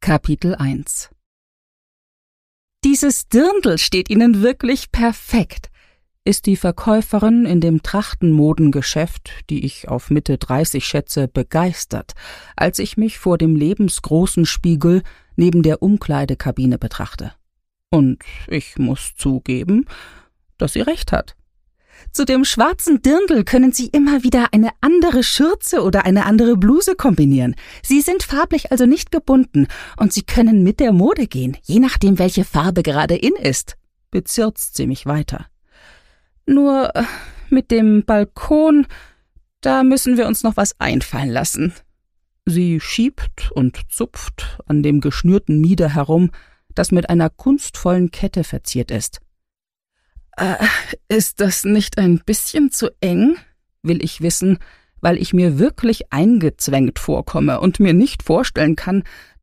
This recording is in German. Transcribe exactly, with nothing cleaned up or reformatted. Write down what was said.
Kapitel eins. »Dieses Dirndl steht Ihnen wirklich perfekt«, ist die Verkäuferin in dem Trachtenmodengeschäft, die ich auf Mitte dreißig schätze, begeistert, als ich mich vor dem lebensgroßen Spiegel neben der Umkleidekabine betrachte. Und ich muss zugeben, dass sie recht hat. Zu dem schwarzen Dirndl können Sie immer wieder eine andere Schürze oder eine andere Bluse kombinieren. Sie sind farblich also nicht gebunden und Sie können mit der Mode gehen, je nachdem, welche Farbe gerade in ist, bezirzt sie mich weiter. Nur mit dem Balkon, da müssen wir uns noch was einfallen lassen. Sie schiebt und zupft an dem geschnürten Mieder herum, das mit einer kunstvollen Kette verziert ist. Äh, ist das nicht ein bisschen zu eng? Will ich wissen, weil ich mir wirklich eingezwängt vorkomme und mir nicht vorstellen kann,